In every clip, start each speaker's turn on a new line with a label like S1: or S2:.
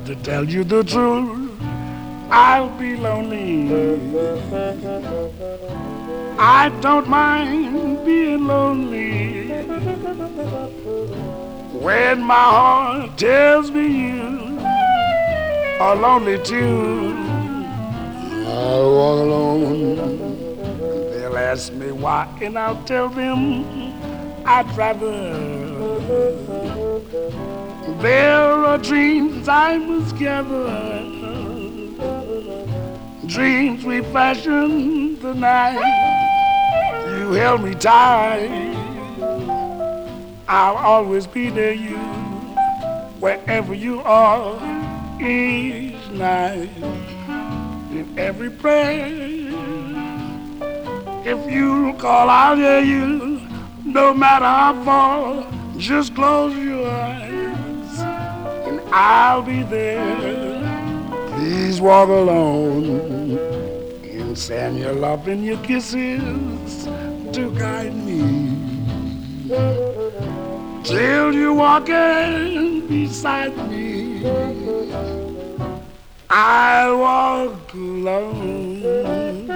S1: To tell you the truth, I'll be lonely. I don't mind being lonely when my heart tells me you are lonely too. I walk alone. They'll ask me why, and I'll tell them I'd rather. There are dreams I must gather, dreams we fashioned the night you held me tight. I'll always be near you, wherever you are, each night, in every prayer. If you call, I'll hear you, no matter how far. Just close your eyes, and I'll be there. Please walk alone and send your love and your kisses to guide me till you're walking beside me. I'll walk alone.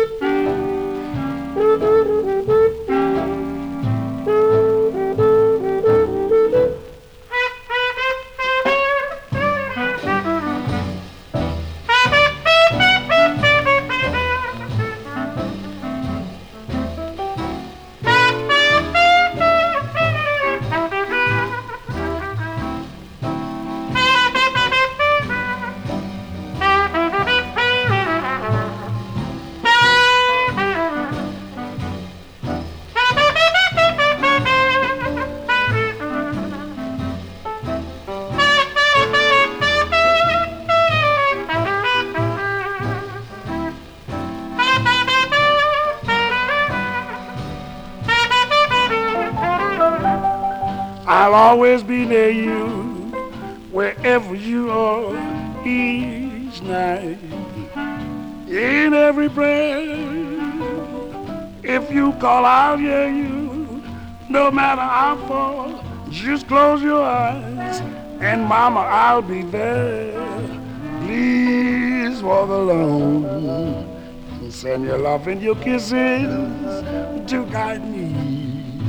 S1: I'll always be near you, wherever you are, each night, in every breath. If you call, I'll hear you, no matter how far. Just close your eyes, and mama, I'll be there. Please walk alone, and send your love and your kisses to guide me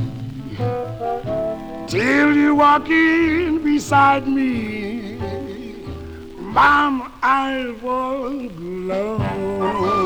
S1: till you walk in beside me. Mom, I walk alone.